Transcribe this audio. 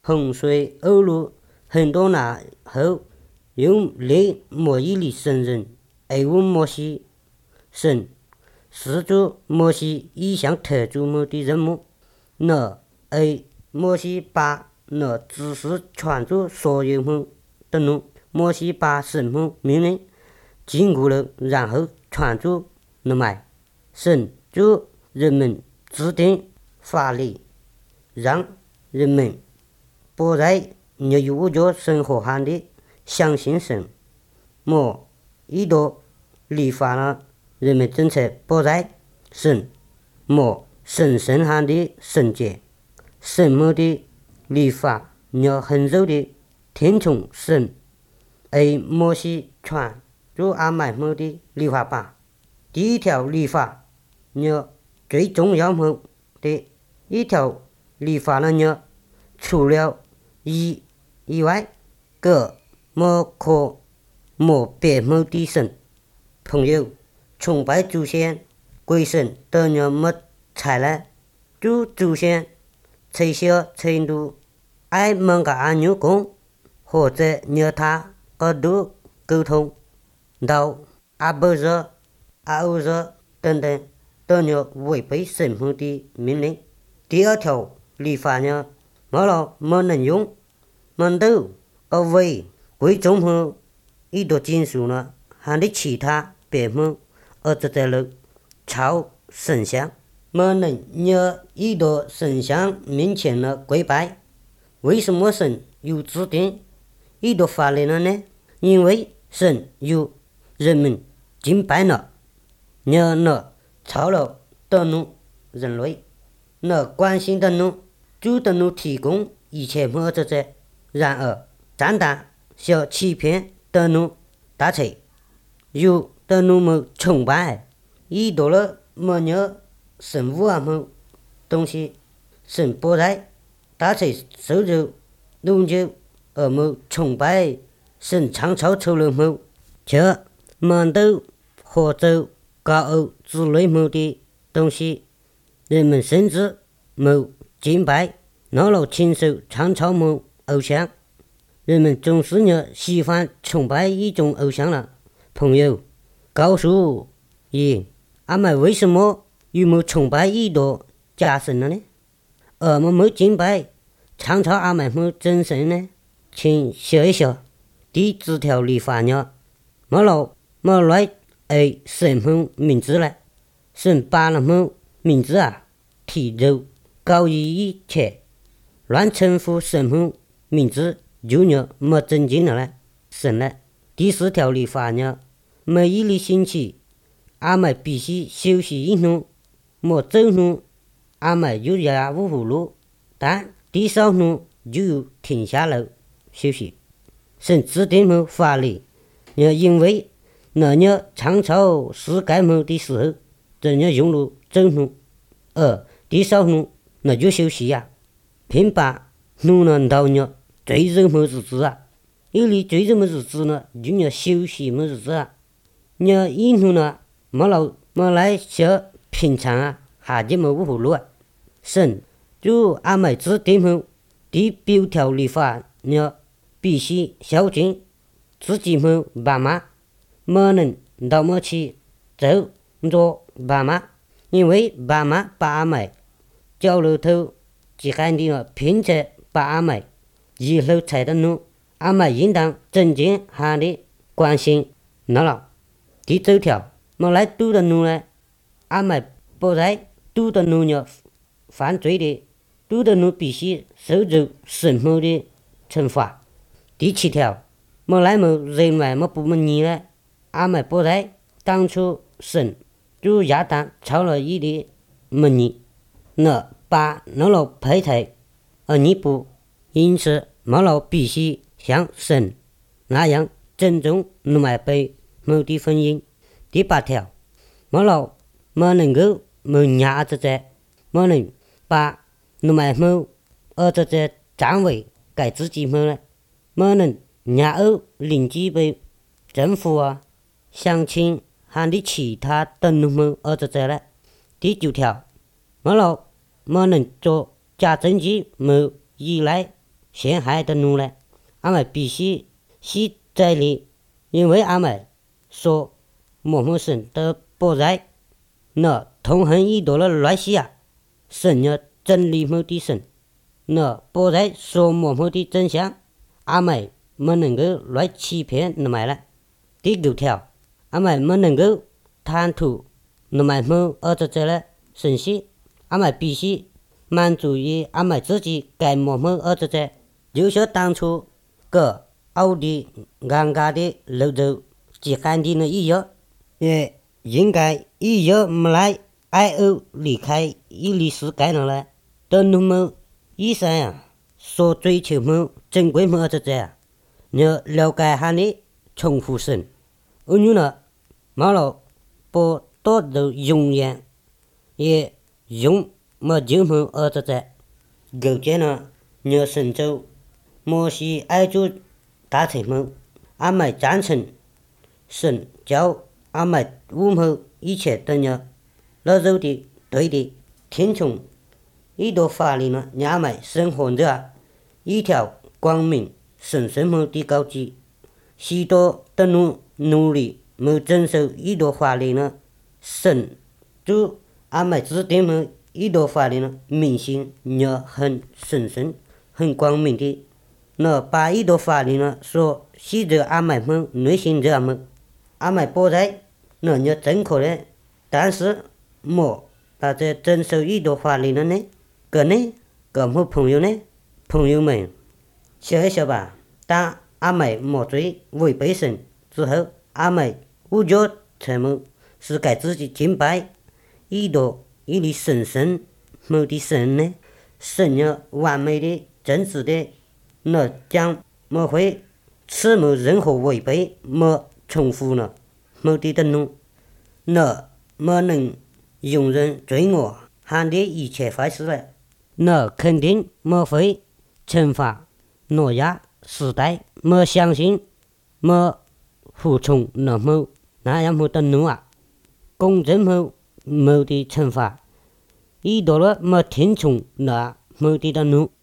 洪水恶露很多年后，用雷摩伊里圣人爱问摩西，神施主摩西一项特殊目的任务，那爱摩西把那知识传给所有人的路，摩西把神父命令经过了，然后传给人们，神就人们制定法律，让人们不再有误解神和汉的相信神。莫一多立法了，人们政策不再神莫神圣汉的圣洁，神母的立法要很肉的听从神，而摩西传就阿买母的立法吧。第一条立法要最重要的一条立法呢，除了以外，个莫可莫别目的神。朋友，崇拜祖先鬼神都要没才来，就祖先最小程度爱蒙个按钮工，或者要他个度沟通到阿伯热、阿欧热等等，都要违背神父的命令。第二条立法呢，没能用，没都为贵重后一多金属呢，还的其他别目而在了朝神像，没能要一多神像面前的跪拜。为什么神有制定一多法律了呢？因为神有人们敬拜了，要那超了的怒人类，那关心的怒就的怒提供一切么子者。然而单单小欺骗的怒大锤，有的怒么崇拜，一多了么要神物啊么东西，神不在大锤收入永久而么崇拜神创造出了么，这满都或者高傲之类么的东西，人们甚至没敬拜那老亲手创造么偶像。人们总是要喜欢崇拜一种偶像了。朋友，告诉阿们为什么有没崇拜一多假神了呢？而没敬拜创造阿们么真神呢？请想一想，第几条立法呢？没来神父名字了，神把了么名字啊提入高于一切，乱称呼神父名字就要没尊敬了神了。第四条立法呢，每一个星期阿们必须休息一天，没走路阿们就要五葫芦，但第三天就停下来休息。神制定么法律，要因为那要创造世界么的时候，这要用了走路，而第三天那就休息呀，并把路呢到了最热么日子啊，有你最热么日子呢，就要休息么日子啊，要一天呢没来像平常啊，下就没五葫芦啊。神就阿们制定么第9条立法，要必须孝敬自己么爸妈，没能到么去走做爸妈，因为爸妈把阿们教了头几汉的凭着把阿们以后才的路，阿们应当尊敬他的关心那了。第9条没来读的路呢，阿们不在读的路呢犯罪的，读的路必须受着神父的惩罚。第7条没来么人外么不满意呢，阿们不在当初神就亚当超了一的满意，那把那老配台而你不，因此没老必须像神那样尊重另外被某的婚姻。第8条没能够没压着在，没能把另外某而在站位给自己么了，没能压欧邻居被政府啊乡亲喊的其他等么而在了。第9条没能做假证据没依赖陷害的奴嘞，俺们必须死在里，因为俺们说某某神的不在，那痛恨异多的乱世啊，神要真理某的神，那不在说某某的真相，俺们没能够来欺骗那么了。第9条，俺们没能够贪图那么某而这了神息，俺们必须满足于俺们自己该某某而这，就像当初个奥的尴尬的楼州极寒的那一样，也应该一样没来爱欧离开伊犁世界了，的那么医生呀，所追求么珍贵么这啊，要了解下的重复神，而你呢，马老不多的永远也用么就么这构建了要神州摩西爱主大成么，俺们赞成神教俺们五么一切都要老走的对的听从一朵法律呢，俺们生活着一条光明神圣么的高级，许多的努力没遵守一朵法律呢，神就俺们制定么一朵法律呢，明星要很神圣很光明的，那把一朵法律呢说写着俺们么内心这么，俺们不在那要正确的，但是么把这遵守一朵法律了呢？个呢？个么朋友呢？朋友们想一想吧，当俺们没罪违背神之后，俺们误觉成么是该自己敬拜一朵一粒神圣么的神呢？神要完美的真实的，那将么会此么任何违背么重复了么的登录，那么能容忍罪恶喊的一切坏事了，那肯定么会惩罚诺亚时代么相信么服从那样么登录啊，公正么的惩罚，一到了么听从那么的登录。